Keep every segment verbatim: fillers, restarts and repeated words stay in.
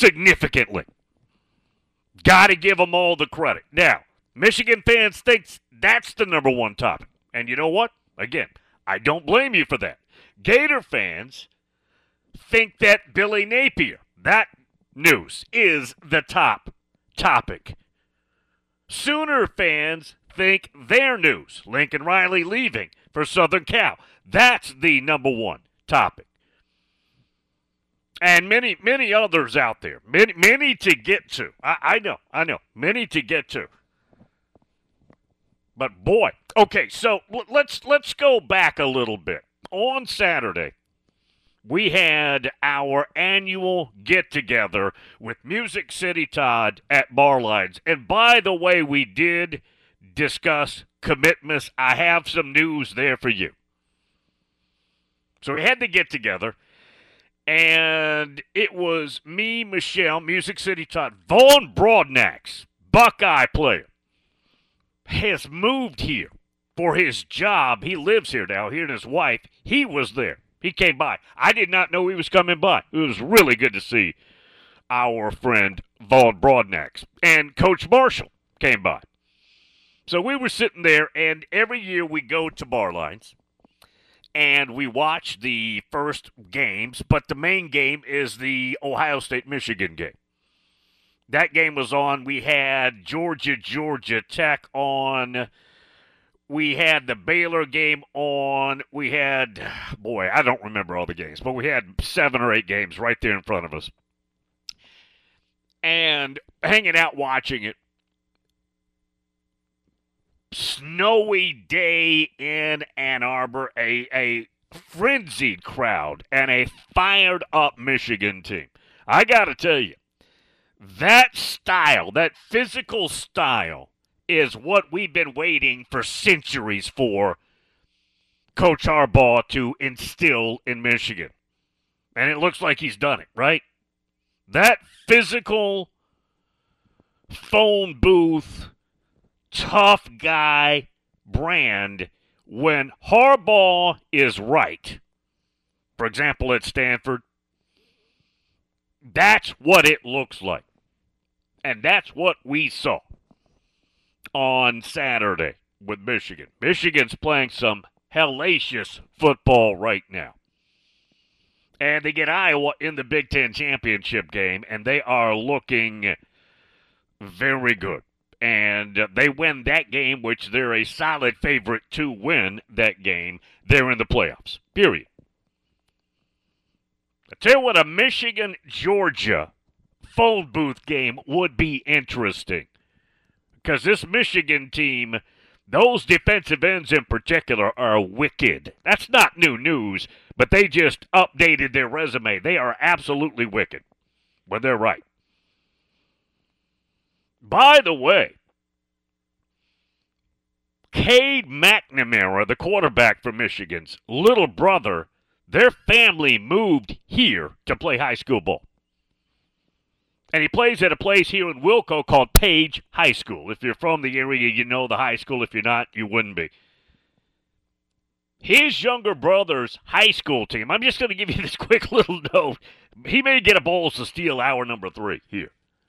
significantly. Got to give them all the credit. Now, Michigan fans think that's the number one topic. And you know what? Again, I don't blame you for that. Gator fans think that Billy Napier, that news, is the top topic. Sooner fans think their news, Lincoln Riley leaving for Southern Cal, that's the number one topic. And many, many others out there, many, many to get to. I, I know, I know, many to get to. But boy, okay, so let's let's go back a little bit. On Saturday, we had our annual get-together with Music City Todd at Barlines. And by the way, we did discuss commitments. I have some news there for you. So we had to get together, and it was me, Michelle, Music City Todd, Vaughn Broadnax, Buckeye player, has moved here for his job. He lives here now, he and his wife. He was there. He came by. I did not know he was coming by. It was really good to see our friend Vaughn Broadnax. And Coach Marshall came by. So we were sitting there, and every year we go to Barlines, and we watch the first games, but the main game is the Ohio State-Michigan game. That game was on. We had Georgia, Georgia Tech on. We had the Baylor game on. We had, boy, I don't remember all the games, but we had seven or eight games right there in front of us. And hanging out watching it. Snowy day in Ann Arbor, a, a frenzied crowd, and a fired-up Michigan team. I got to tell you, that style, that physical style, is what we've been waiting for centuries for Coach Harbaugh to instill in Michigan. And it looks like he's done it, right? That physical, phone booth, tough guy brand, when Harbaugh is right, for example, at Stanford, that's what it looks like. And that's what we saw on Saturday with Michigan. Michigan's playing some hellacious football right now. And they get Iowa in the Big Ten championship game, and they are looking very good. And they win that game, which they're a solid favorite to win that game. They're in the playoffs, period. I tell you what, a Michigan-Georgia phone booth game would be interesting. Because this Michigan team, those defensive ends in particular, are wicked. That's not new news, but they just updated their resume. They are absolutely wicked. But they're right. By the way, Cade McNamara, the quarterback for Michigan's little brother, their family moved here to play high school ball. And he plays at a place here in Wilco called Page High School. If you're from the area, you know the high school. If you're not, you wouldn't be. His younger brother's high school team, I'm just going to give you this quick little note. He may get a balls to steal hour number three here.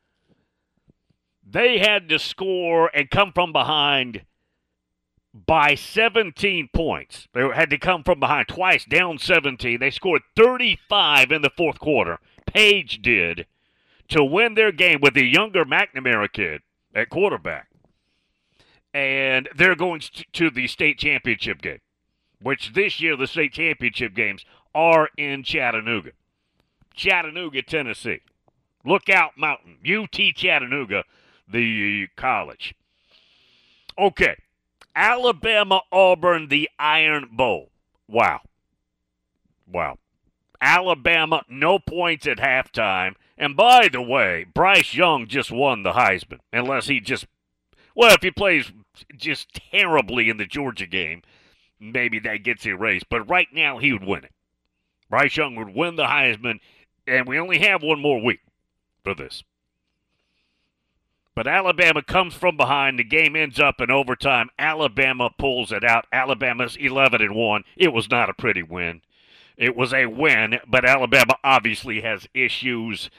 They had to score and come from behind by seventeen points. They had to come from behind twice, down seventeen. They scored thirty-five in the fourth quarter. Page did, to win their game with the younger McNamara kid at quarterback. And they're going to the state championship game, which this year the state championship games are in Chattanooga. Chattanooga, Tennessee. Lookout Mountain. U T Chattanooga, the college. Okay. Alabama, Auburn, the Iron Bowl. Wow. Wow. Alabama, no points at halftime. And by the way, Bryce Young just won the Heisman. Unless he just, well, if he plays just terribly in the Georgia game, maybe that gets erased. But right now, he would win it. Bryce Young would win the Heisman, and we only have one more week for this. But Alabama comes from behind. The game ends up in overtime. Alabama pulls it out. Alabama's eleven and one. It was not a pretty win. It was a win, but Alabama obviously has issues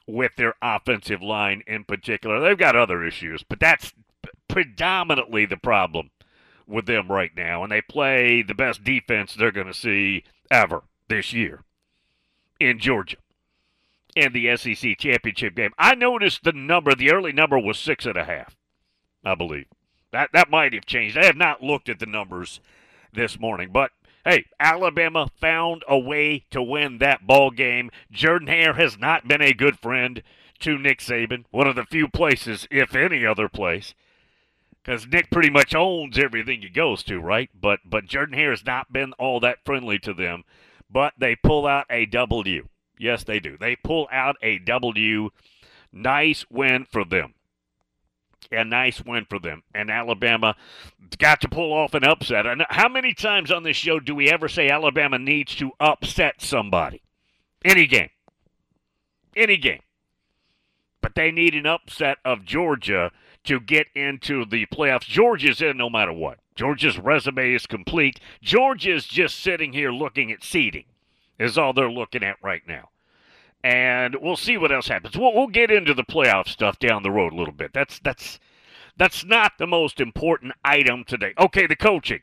with their offensive line in particular. They've got other issues, but that's predominantly the problem with them right now. And they play the best defense they're going to see ever this year in Georgia in the S E C championship game. I noticed the number, the early number was six and a half, I believe. That that might have changed. I have not looked at the numbers this morning, but hey, Alabama found a way to win that ball game. Jordan-Hare has not been a good friend to Nick Saban, one of the few places, if any other place, because Nick pretty much owns everything he goes to, right? But but Jordan-Hare has not been all that friendly to them, but they pull out a W. Yes, they do. They pull out a W. Nice win for them. A nice win for them. And Alabama got to pull off an upset. And how many times on this show do we ever say Alabama needs to upset somebody? Any game. Any game. But they need an upset of Georgia to get into the playoffs. Georgia's in no matter what. Georgia's resume is complete. Georgia's just sitting here looking at seeding is all they're looking at right now. And we'll see what else happens. We'll, we'll get into the playoff stuff down the road a little bit. That's that's that's not the most important item today. Okay, the coaching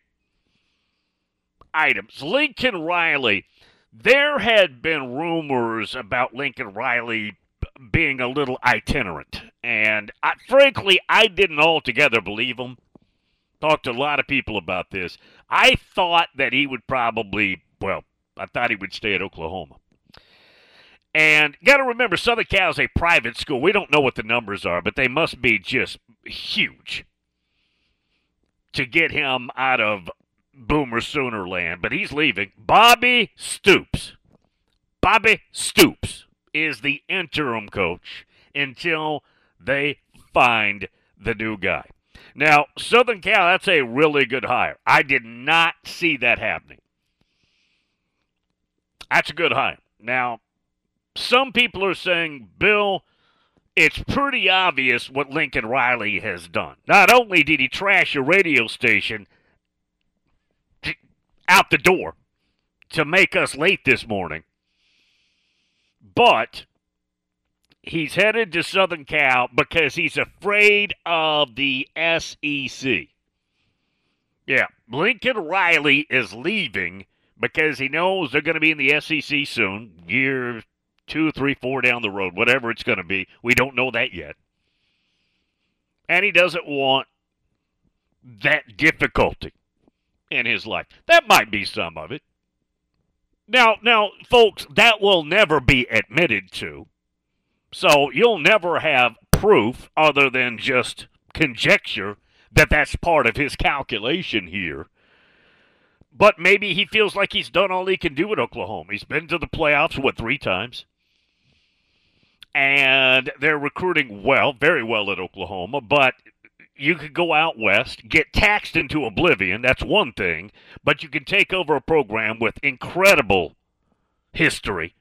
items. Lincoln Riley. There had been rumors about Lincoln Riley being a little itinerant. And I, frankly, I didn't altogether believe him. Talked to a lot of people about this. I thought that he would probably, well, I thought he would stay at Oklahoma. And got to remember, Southern Cal is a private school. We don't know what the numbers are, but they must be just huge to get him out of Boomer Sooner land. But he's leaving. Bobby Stoops. Bobby Stoops is the interim coach until they find the new guy. Now, Southern Cal, that's a really good hire. I did not see that happening. That's a good hire. Now, some people are saying, Bill, it's pretty obvious what Lincoln Riley has done. Not only did he trash a radio station out the door to make us late this morning, but he's headed to Southern Cal because he's afraid of the S E C. Yeah, Lincoln Riley is leaving because he knows they're going to be in the S E C soon, year two, three, four down the road, whatever it's going to be. We don't know that yet. And he doesn't want that difficulty in his life. That might be some of it. Now, now, folks, that will never be admitted to. So you'll never have proof other than just conjecture that that's part of his calculation here. But maybe he feels like he's done all he can do at Oklahoma. He's been to the playoffs, what, three times? And they're recruiting well, very well at Oklahoma, but you could go out west, get taxed into oblivion, that's one thing, but you can take over a program with incredible history,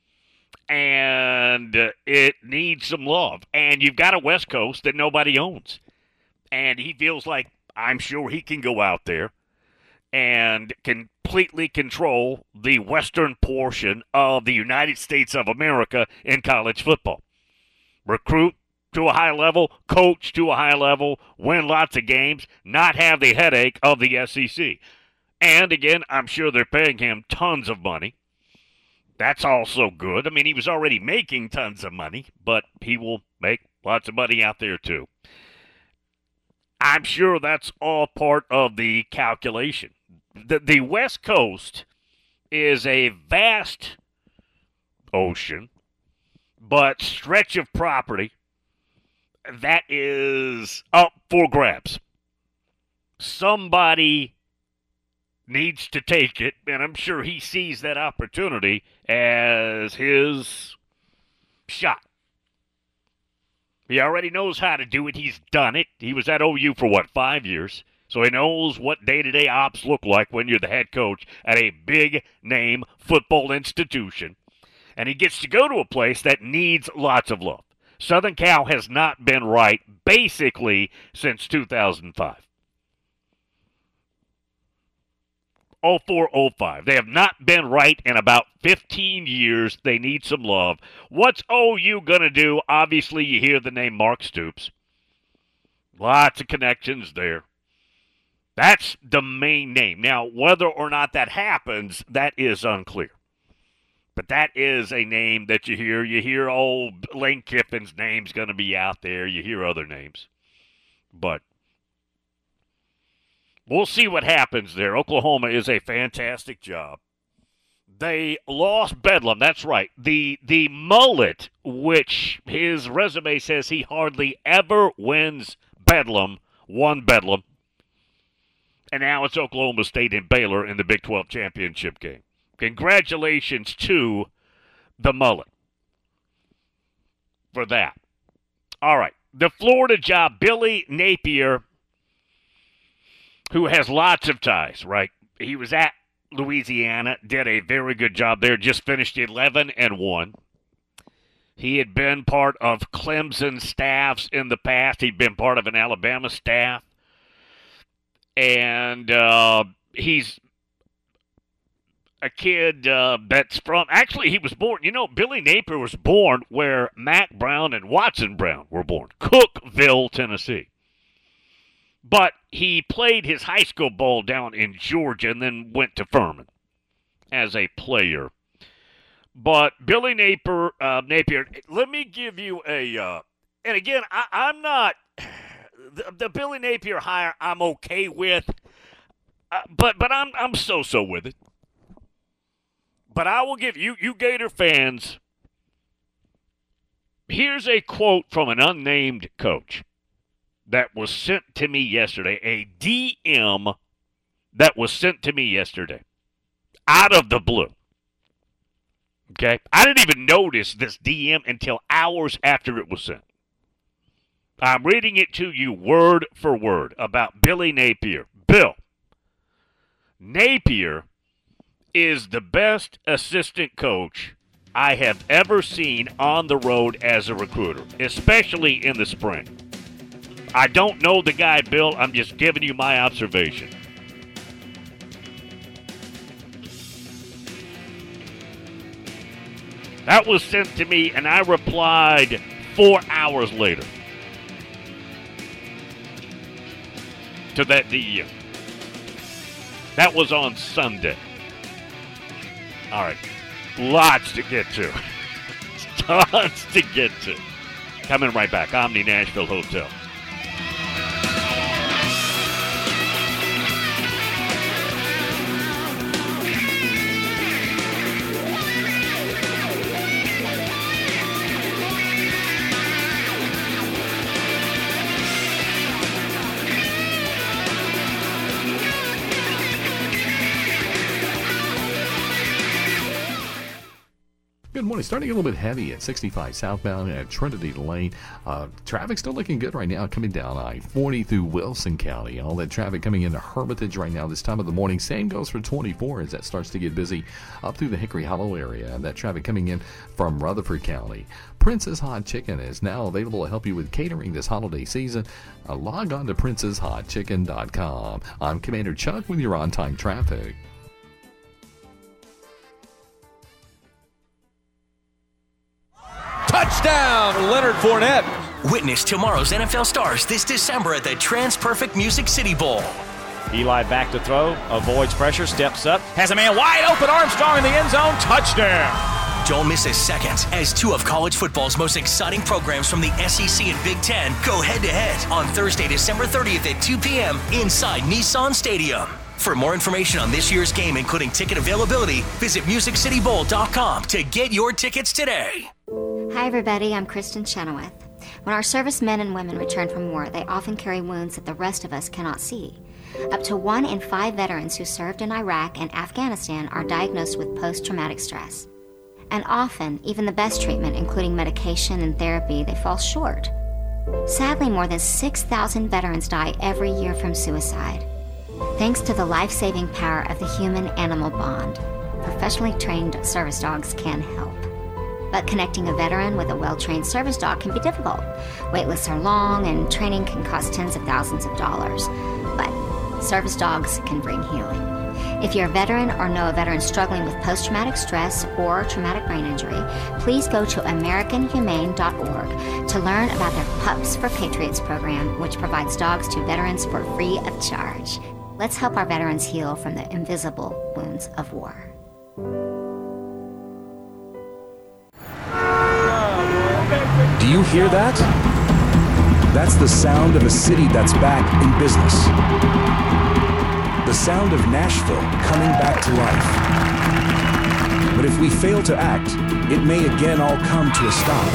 and it needs some love. And you've got a West Coast that nobody owns. And he feels like, I'm sure he can go out there and completely control the western portion of the United States of America in college football. Recruit to a high level, coach to a high level, win lots of games, not have the headache of the S E C. And again, I'm sure they're paying him tons of money. That's also good. I mean, he was already making tons of money, but he will make lots of money out there too. I'm sure that's all part of the calculation. The, the West Coast is a vast ocean, but stretch of property that is up for grabs. Somebody needs to take it, and I'm sure he sees that opportunity as his shot. He already knows how to do it. He's done it. He was at O U for, what, five years? So he knows what day-to-day ops look like when you're the head coach at a big-name football institution. And he gets to go to a place that needs lots of love. Southern Cal has not been right basically since two thousand five. oh four oh five. They have not been right in about fifteen years. They need some love. What's O U going to do? Obviously, you hear the name Mark Stoops. Lots of connections there. That's the main name. Now, whether or not that happens, that is unclear. But that is a name that you hear. You hear, oh, Lane Kiffin's name's going to be out there. You hear other names. But we'll see what happens there. Oklahoma is a fantastic job. They lost Bedlam. That's right. The the mullet, which his resume says he hardly ever wins Bedlam, won Bedlam. And now it's Oklahoma State and Baylor in the Big twelve championship game. Congratulations to the mullet for that. All right. The Florida job, Billy Napier, who has lots of ties, right? He was at Louisiana, did a very good job there, just finished eleven and one. He had been part of Clemson staffs in the past. He'd been part of an Alabama staff. And uh, he's a kid uh, that's from, actually he was born, you know, Billy Napier was born where Mack Brown and Watson Brown were born, Cookeville, Tennessee. But he played his high school ball down in Georgia and then went to Furman as a player. But Billy Napier, uh, Napier, let me give you a, uh, and again, I, I'm not, the, the Billy Napier hire I'm okay with, uh, but but I'm I'm so-so with it. But I will give you, you Gator fans, here's a quote from an unnamed coach that was sent to me yesterday, a D M that was sent to me yesterday, out of the blue. Okay? I didn't even notice this D M until hours after it was sent. I'm reading it to you word for word about Billy Napier. Bill, Napier is the best assistant coach I have ever seen on the road as a recruiter, especially in the spring. I don't know the guy, Bill. I'm just giving you my observation. That was sent to me, and I replied four hours later to that D M. That was on Sunday. All right. Lots to get to. Tons to get to. Coming right back. Omni Nashville Hotel. Good morning. Starting a little bit heavy at sixty-five southbound at Trinity Lane. Uh, traffic still looking good right now coming down I forty through Wilson County. All that traffic coming into Hermitage right now this time of the morning. Same goes for twenty-four as that starts to get busy up through the Hickory Hollow area. That traffic coming in from Rutherford County. Princess Hot Chicken is now available to help you with catering this holiday season. Uh, log on to princess hot chicken dot com. I'm Commander Chuck with your on-time traffic. Touchdown, Leonard Fournette. Witness tomorrow's N F L stars this December at the TransPerfect Music City Bowl. Eli back to throw, avoids pressure, steps up, has a man wide open, Armstrong in the end zone, touchdown. Don't miss a second as two of college football's most exciting programs from the S E C and Big Ten go head-to-head on Thursday, December thirtieth at two p.m. inside Nissan Stadium. For more information on this year's game, including ticket availability, visit music city bowl dot com to get your tickets today. Hi everybody, I'm Kristen Chenoweth. When our servicemen and women return from war, they often carry wounds that the rest of us cannot see. Up to one in five veterans who served in Iraq and Afghanistan are diagnosed with post-traumatic stress. And often, even the best treatment, including medication and therapy, they fall short. Sadly, more than six thousand veterans die every year from suicide. Thanks to the life-saving power of the human-animal bond, professionally trained service dogs can help. But connecting a veteran with a well-trained service dog can be difficult. Wait lists are long and training can cost tens of thousands of dollars. But service dogs can bring healing. If you're a veteran or know a veteran struggling with post-traumatic stress or traumatic brain injury, please go to american humane dot org to learn about their Pups for Patriots program, which provides dogs to veterans for free of charge. Let's help our veterans heal from the invisible wounds of war. Do you hear that? That's the sound of a city that's back in business. The sound of Nashville coming back to life. But if we fail to act, it may again all come to a stop.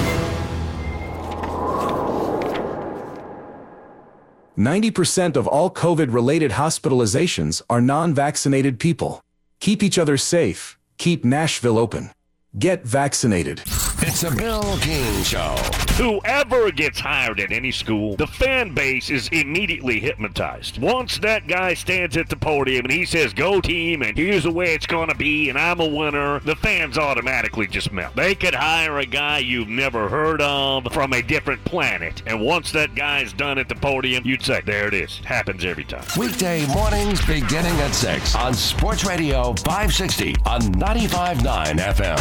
ninety percent of all COVID-related hospitalizations are non-vaccinated people. Keep each other safe. Keep Nashville open. Get vaccinated. It's a Bill King Show. Whoever gets hired at any school, the fan base is immediately hypnotized. Once that guy stands at the podium and he says, go team, and here's the way it's going to be, and I'm a winner, the fans automatically just melt. They could hire a guy you've never heard of from a different planet, and once that guy's done at the podium, you'd say, there it is. It happens every time. Weekday mornings beginning at six on Sports Radio five sixty on ninety-five point nine F M.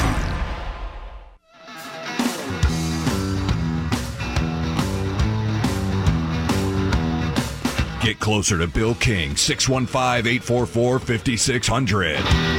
Get closer to Bill King, six one five, eight four four, five six zero zero.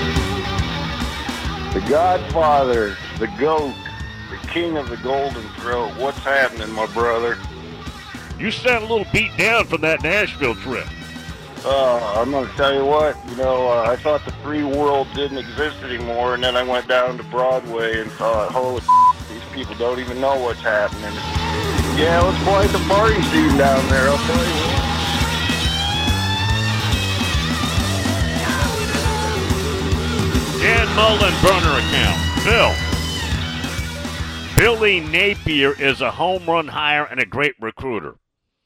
The Godfather, the GOAT, the King of the Golden Throat. What's happening, my brother? You sound a little beat down from that Nashville trip. Uh, I'm going to tell you what, you know, uh, I thought the free world didn't exist anymore, and then I went down to Broadway and thought, holy these people don't even know what's happening. Yeah, let's play the party scene down there, I'll tell you what. Dan Mullen burner account. Bill. Billy Napier is a home run hire and a great recruiter.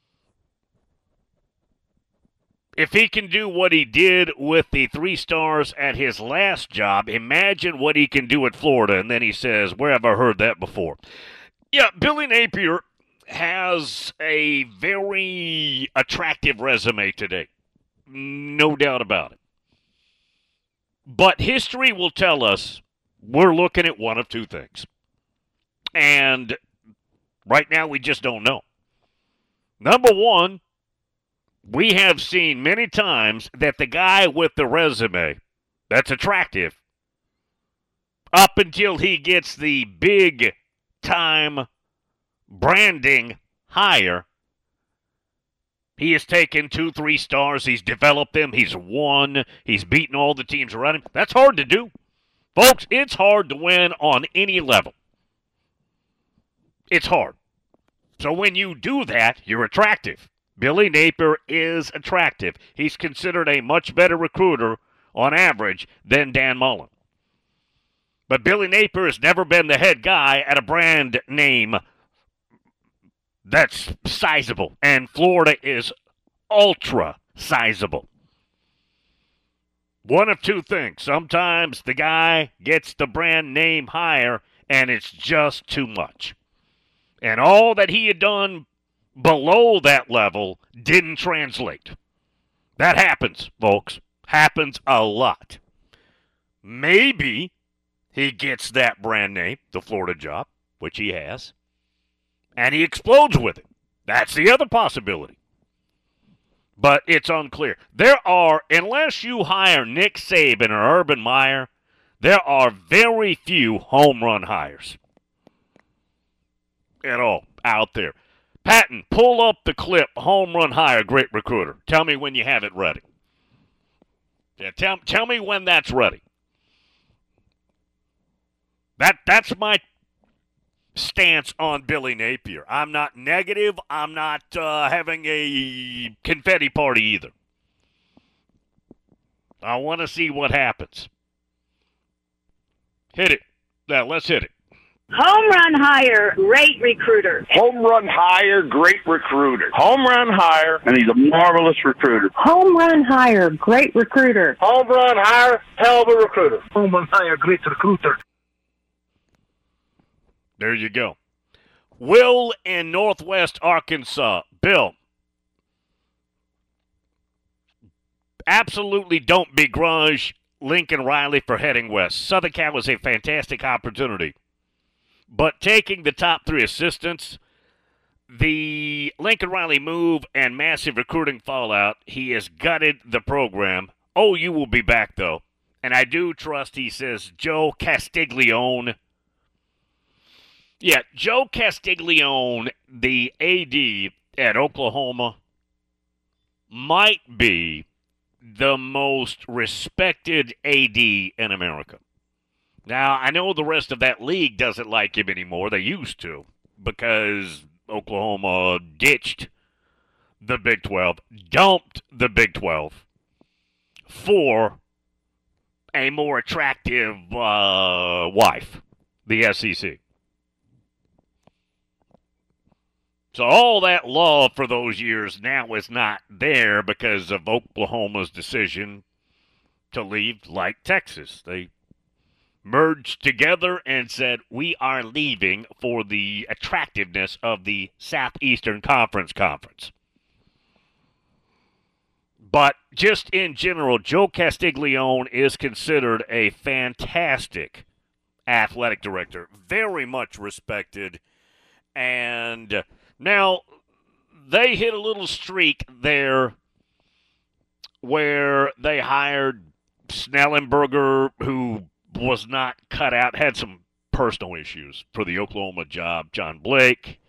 If he can do what he did with the three stars at his last job, imagine what he can do at Florida. And then he says, where have I heard that before? Yeah, Billy Napier has a very attractive resume today. No doubt about it. But history will tell us we're looking at one of two things. And right now we just don't know. Number one, we have seen many times that the guy with the resume that's attractive, up until he gets the big time branding hire, he has taken two, three stars. He's developed them. He's won. He's beaten all the teams around him. That's hard to do. Folks, it's hard to win on any level. It's hard. So when you do that, you're attractive. Billy Napier is attractive. He's considered a much better recruiter on average than Dan Mullen. But Billy Napier has never been the head guy at a brand name that's sizable, and Florida is ultra sizable. One of two things. Sometimes the guy gets the brand name higher, and it's just too much. And all that he had done below that level didn't translate. That happens, folks. Happens a lot. Maybe he gets that brand name, the Florida job, which he has, and he explodes with it. That's the other possibility. But it's unclear. There are, unless you hire Nick Saban or Urban Meyer, there are very few home run hires at all out there. Patton, pull up the clip, home run hire, great recruiter. Tell me when you have it ready. Yeah, tell, tell me when that's ready. That That's my stance on Billy Napier. I'm not negative. I'm not uh, having a confetti party either. I want to see what happens. Hit it. Yeah, let's hit it. Home run hire, great recruiter. Home run hire, great recruiter. Home run hire, and he's a marvelous recruiter. Home run hire, great recruiter. Home run hire, hell of a recruiter. Home run hire, great recruiter. There you go. Will in Northwest Arkansas. Bill, absolutely don't begrudge Lincoln Riley for heading west. Southern Cal is a fantastic opportunity. But taking the top three assistants, the Lincoln Riley move, and massive recruiting fallout, he has gutted the program. Oh, you will be back, though. And I do trust, he says, Joe Castiglione. Yeah, Joe Castiglione, the A D at Oklahoma, might be the most respected A D in America. Now, I know the rest of that league doesn't like him anymore. They used to, because Oklahoma ditched the Big twelve, dumped the Big twelve for a more attractive uh, wife, the S E C. So all that love for those years now is not there because of Oklahoma's decision to leave, like Texas. They merged together and said, we are leaving for the attractiveness of the Southeastern Conference Conference. But just in general, Joe Castiglione is considered a fantastic athletic director, very much respected. And now they hit a little streak there where they hired Snellenberger, who was not cut out, had some personal issues for the Oklahoma job, John Blake,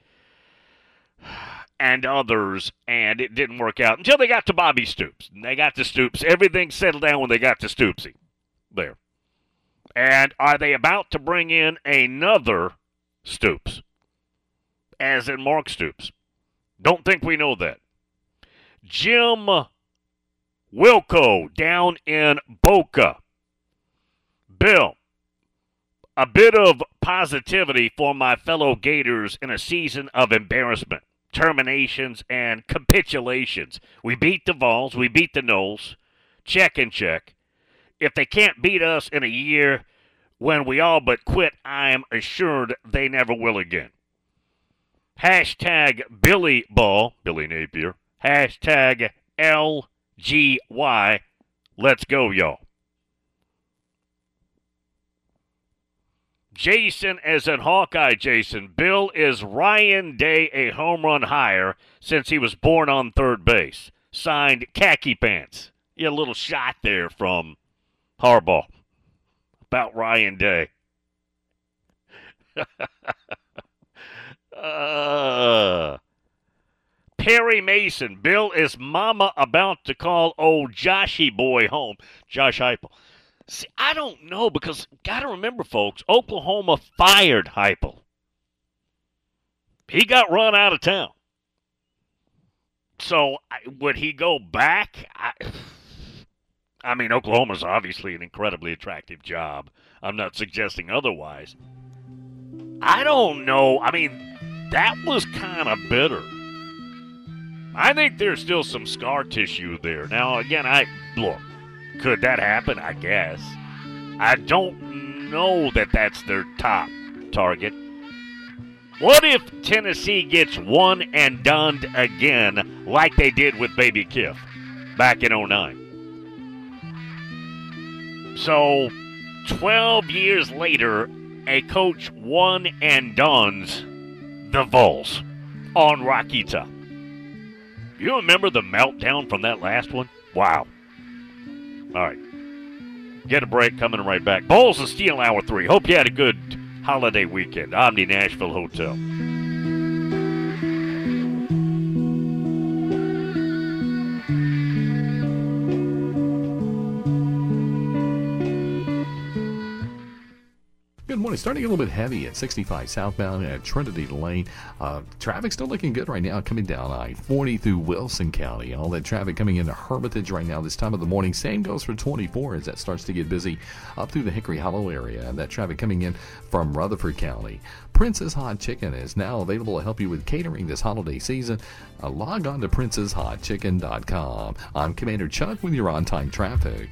and others, and it didn't work out until they got to Bobby Stoops. And they got to Stoops. Everything settled down when they got to Stoopsy there. And are they about to bring in another Stoops, as in Mark Stoops? Don't think we know that. Jim Wilco down in Boca. Bill, a bit of positivity for my fellow Gators in a season of embarrassment, terminations, and capitulations. We beat the Vols, we beat the Knolls, check and check. If they can't beat us in a year when we all but quit, I am assured they never will again. Hashtag Billy Ball, Billy Napier. Hashtag L G Y. Let's go, y'all. Jason, as in Hawkeye Jason, Bill, is Ryan Day a home run higher since he was born on third base? Signed, Khaki Pants. Yeah, a little shot there from Harbaugh about Ryan Day. uh, Perry Mason, Bill, is Mama about to call old Joshy boy home? Josh Heupel. See, I don't know, because got to remember, folks, Oklahoma fired Heupel. He got run out of town. So I, would he go back? I, I mean, Oklahoma's obviously an incredibly attractive job. I'm not suggesting otherwise. I don't know. I mean, that was kind of bitter. I think there's still some scar tissue there. Now, again, I look. Could that happen? I guess. I don't know that that's their top target. What if Tennessee gets one and done again like they did with Baby Kiff back in oh nine? So, twelve years later, a coach one and done's the Vols on Rocky Top. You remember the meltdown from that last one? Wow. All right. Get a break, coming right back. Bulls and Steel Hour three. Hope you had a good holiday weekend. Omni Nashville Hotel. Good morning. Starting a little bit heavy at sixty-five southbound at Trinity Lane. Uh, traffic still looking good right now, coming down I forty through Wilson County. All that traffic coming into Hermitage right now this time of the morning. Same goes for twenty-four as that starts to get busy up through the Hickory Hollow area. And that traffic coming in from Rutherford County. Prince's Hot Chicken is now available to help you with catering this holiday season. Uh, log on to princess hot chicken dot com. I'm Commander Chuck with your on-time traffic.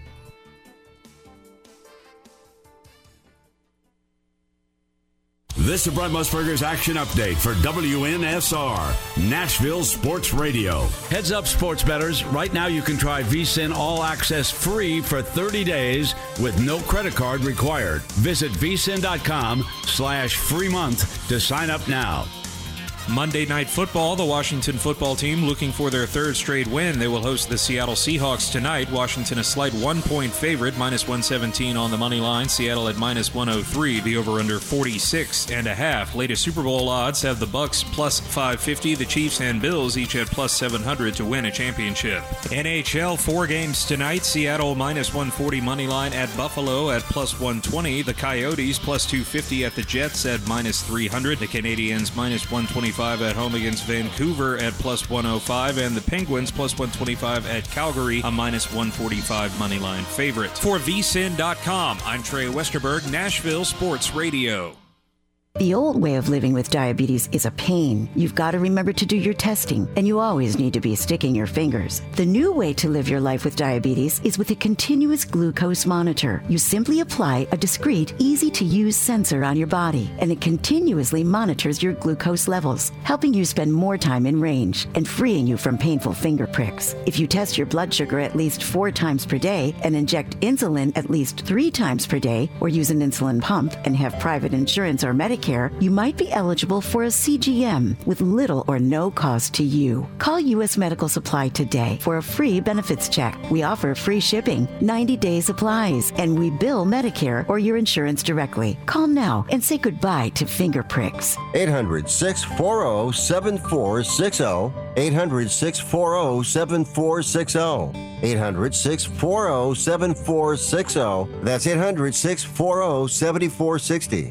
This is Brent Musburger's Action Update for W N S R, Nashville Sports Radio. Heads up, sports bettors. Right now you can try V S I N All Access free for thirty days with no credit card required. Visit V S I N dot com slash free month to sign up now. Monday Night Football, the Washington football team looking for their third straight win. They will host the Seattle Seahawks tonight. Washington a slight one-point favorite, minus one seventeen on the money line. Seattle at minus one oh three, the over-under forty-six and a half. Latest Super Bowl odds have the Bucks plus five fifty, the Chiefs and Bills each at plus seven hundred to win a championship. N H L, four games tonight. Seattle minus one forty money line at Buffalo at plus one twenty. The Coyotes plus two fifty at the Jets at minus three hundred. The Canadiens minus one twenty-five at home against Vancouver at plus one oh five, and the Penguins plus one twenty-five at Calgary, a minus one forty-five money line favorite. For V S I N dot com, I'm Trey Westerberg, Nashville Sports Radio. The old way of living with diabetes is a pain. You've got to remember to do your testing, and you always need to be sticking your fingers. The new way to live your life with diabetes is with a continuous glucose monitor. You simply apply a discreet, easy-to-use sensor on your body, and it continuously monitors your glucose levels, helping you spend more time in range and freeing you from painful finger pricks. If you test your blood sugar at least four times per day and inject insulin at least three times per day, or use an insulin pump and have private insurance or Medicare, you might be eligible for a C G M with little or no cost to you. Call U S Medical Supply today for a free benefits check. We offer free shipping, ninety-day supplies, and we bill Medicare or your insurance directly. Call now and say goodbye to finger pricks. eight hundred, six four zero, seven four six zero. eight hundred, six four zero, seven four six zero. eight hundred, six four zero, seven four six zero. That's eight hundred, six four zero, seven four six zero.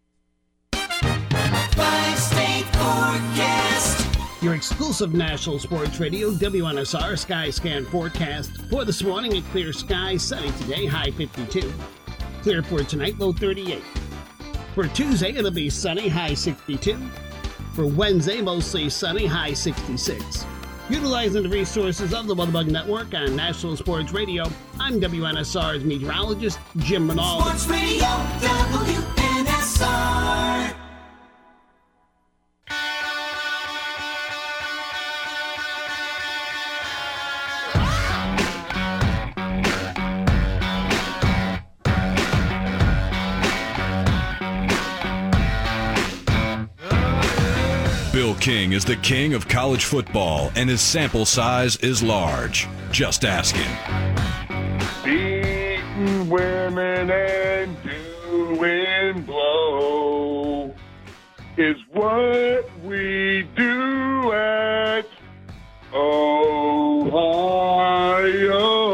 Your exclusive National Sports Radio, W N S R Sky Scan forecast. For this morning, a clear sky, sunny today, high fifty-two. Clear for tonight, low thirty-eight. For Tuesday, it'll be sunny, high sixty-two. For Wednesday, mostly sunny, high sixty-six. Utilizing the resources of the WeatherBug Network on National Sports Radio, I'm W N S R's meteorologist, Jim Rinaldi. Sports Radio, W N S R. Bill King is the king of college football, and his sample size is large. Just ask him. Beating women and doing blow is what we do at Ohio.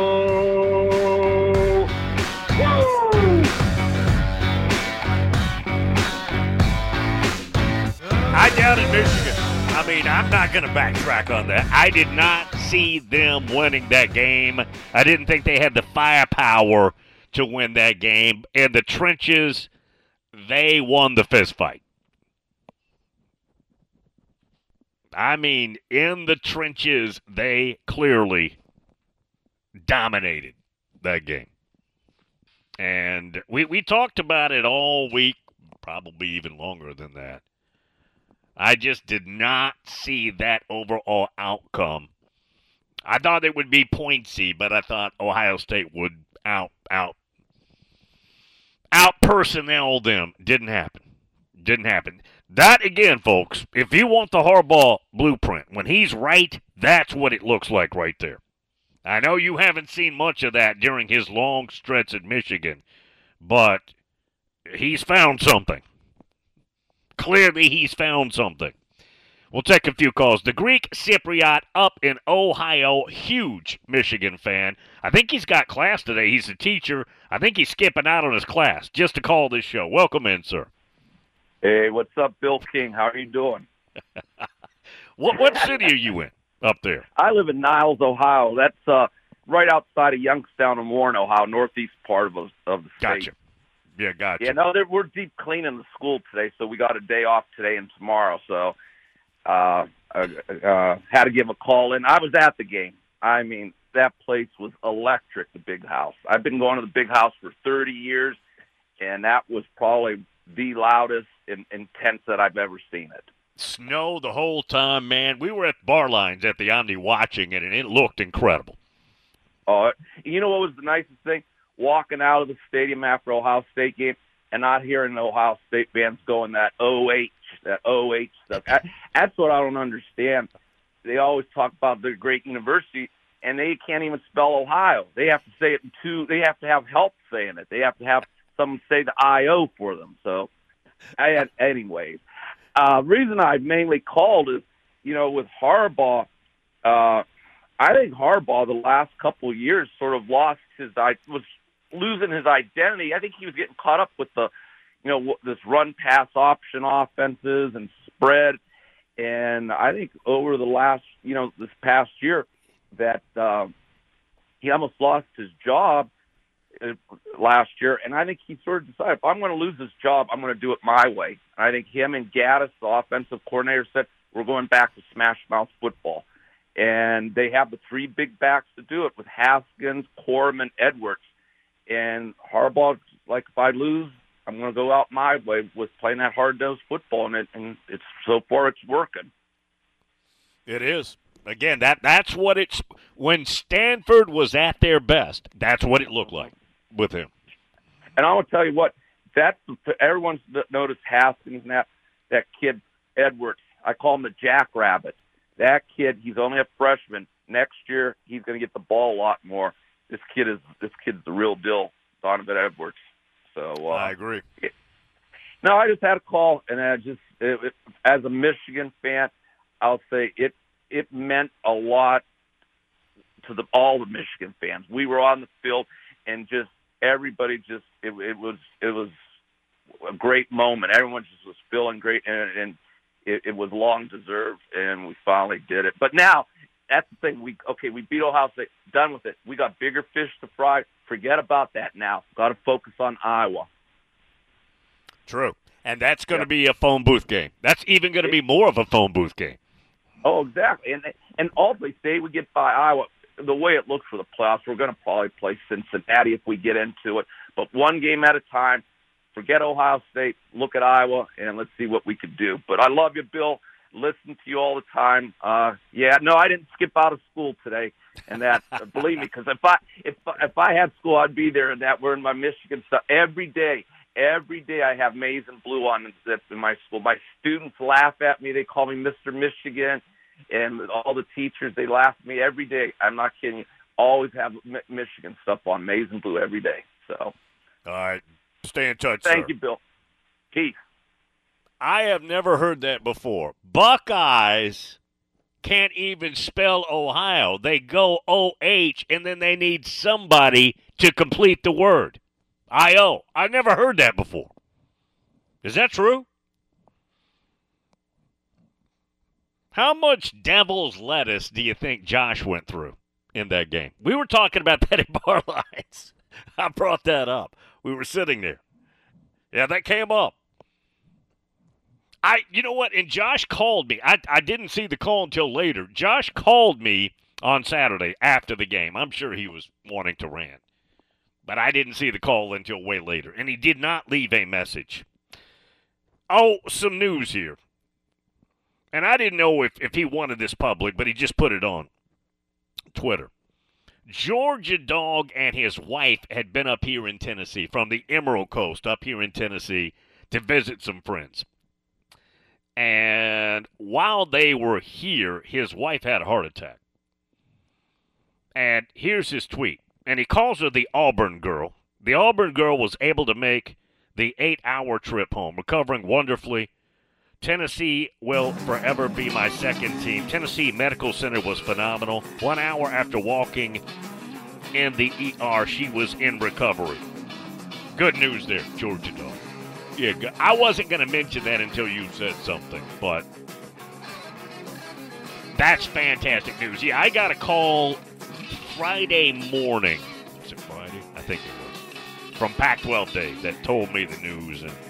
I doubted Michigan. I mean, I'm not going to backtrack on that. I did not see them winning that game. I didn't think they had the firepower to win that game. In the trenches, they won the fist fight. I mean, in the trenches, they clearly dominated that game. And we, we talked about it all week, probably even longer than that. I just did not see that overall outcome. I thought it would be pointsy, but I thought Ohio State would out, out, out personnel them. Didn't happen. Didn't happen. That, again, folks, if you want the Harbaugh blueprint, when he's right, that's what it looks like right there. I know you haven't seen much of that during his long stretch at Michigan, but he's found something. Clearly, he's found something. We'll take a few calls. The Greek Cypriot up in Ohio, huge Michigan fan. I think he's got class today. He's a teacher. I think he's skipping out on his class just to call this show. Welcome in, sir. Hey, what's up, Bill King? How are you doing? what what city are you in up there? I live in Niles, Ohio. That's uh, right outside of Youngstown and Warren, Ohio, northeast part of, of the state. Gotcha. Yeah, gotcha. Yeah, no, we're deep cleaning the school today, so we got a day off today and tomorrow. So uh, uh, uh, had to give a call in. I was at the game. I mean, that place was electric, the Big House. I've been going to the Big House for thirty years, and that was probably the loudest in, intense that I've ever seen it. Snow the whole time, man. We were at bar lines at the Omni watching it, and it looked incredible. Oh, you know what was the nicest thing? Walking out of the stadium after Ohio State game and not hearing the Ohio State fans going that O H, that O H stuff. That's what I don't understand. They always talk about their great university, and they can't even spell Ohio. They have to say it in two. They have to have help saying it. They have to have someone say the I O for them. So, I had, anyways. Uh, reason I mainly called is, you know, with Harbaugh, uh, I think Harbaugh the last couple of years sort of lost his, was losing his identity. I think he was getting caught up with the, you know, this run-pass option offenses and spread. And I think over the last, you know, this past year that uh, he almost lost his job last year, and I think he sort of decided, if I'm going to lose this job, I'm going to do it my way. And I think him and Gaddis, the offensive coordinator, said, we're going back to smash mouth football. And they have the three big backs to do it with Haskins, Corum, Edwards. And Harbaugh, like, if I lose, I'm going to go out my way with playing that hard-nosed football, and, it, and it's so far it's working. It is. Again, that that's what it's – when Stanford was at their best, that's what it looked like with him. And I will tell you what, that's everyone's noticed Haskins and that, that kid, Edwards. I call him the jackrabbit. That kid, he's only a freshman. Next year, he's going to get the ball a lot more. This kid is this kid's the real deal, Donovan Edwards. So uh, I agree. It, no, I just had a call, and I just it, it, as a Michigan fan, I'll say it it meant a lot to the all the Michigan fans. We were on the field, and just everybody just it, it was it was a great moment. Everyone just was feeling great, and, and it, it was long deserved, and we finally did it. But now. That's the thing. We okay. We beat Ohio State. Done with it. We got bigger fish to fry. Forget about that now. Got to focus on Iowa. True, and that's going to be a phone booth game. That's even going to be more of a phone booth game. Oh, exactly. And and ultimately, say we get by Iowa, the way it looks for the playoffs, we're going to probably play Cincinnati if we get into it. But one game at a time. Forget Ohio State. Look at Iowa, and let's see what we could do. But I love you, Bill. Listen to you all the time. Uh, yeah, no, I didn't skip out of school today, and that believe me, because if I if if I had school, I'd be there. And that wearing my Michigan stuff every day. Every day I have maize and blue on the zip in my school. My students laugh at me. They call me Mister Michigan, and all the teachers they laugh at me every day. I'm not kidding you. Always have Mi- Michigan stuff on, maize and blue every day. So, all right, stay in touch. Thank sir. you, Bill. Peace. I have never heard that before. Buckeyes can't even spell Ohio. They go O H, and then they need somebody to complete the word. I O. I've never heard that before. Is that true? How much devil's lettuce do you think Josh went through in that game? We were talking about that at Bar Lines. I brought that up. We were sitting there. Yeah, that came up. I, you know what? And Josh called me. I, I didn't see the call until later. Josh called me on Saturday after the game. I'm sure he was wanting to rant. But I didn't see the call until way later. And he did not leave a message. Oh, some news here. And I didn't know if, if he wanted this public, but he just put it on Twitter. Georgia Dog and his wife had been up here in Tennessee, from the Emerald Coast up here in Tennessee, to visit some friends. And while they were here, his wife had a heart attack. And here's his tweet. And he calls her the Auburn girl. The Auburn girl was able to make the eight-hour trip home, recovering wonderfully. Tennessee will forever be my second team. Tennessee Medical Center was phenomenal. One hour after walking in the E R, she was in recovery. Good news there, Georgia Dog. Yeah, I wasn't going to mention that until you said something, but that's fantastic news. Yeah, I got a call Friday morning. Was it Friday? I think it was. From Pac twelve Dave that told me the news, and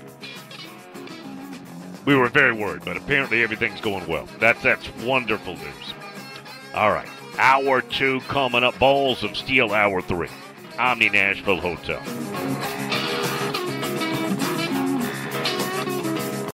we were very worried, but apparently everything's going well. That's, that's wonderful news. All right, hour two coming up. Balls of Steel, hour three. Omni Nashville Hotel.